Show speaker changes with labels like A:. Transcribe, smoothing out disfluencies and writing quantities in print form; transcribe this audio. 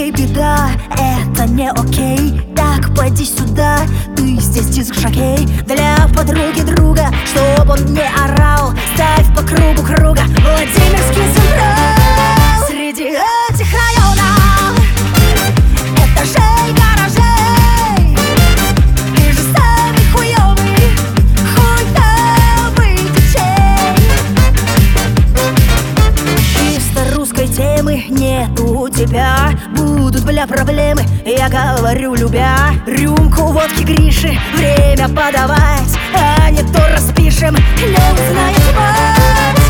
A: Эй, беда, это не окей. Так, пойди сюда, ты здесь диск-жокей. Для подруги друга, чтоб он не орал, ставь по кругу круга Владимирский Централ. Среди этих районов этажей, гаражей, ты же самый хуёвый детей. Чисто русской темы нет у тебя. Будут, бля, проблемы, я говорю, любя. Рюмку водки Гриши, время подавать, а не то распишем, не узнаешь мать.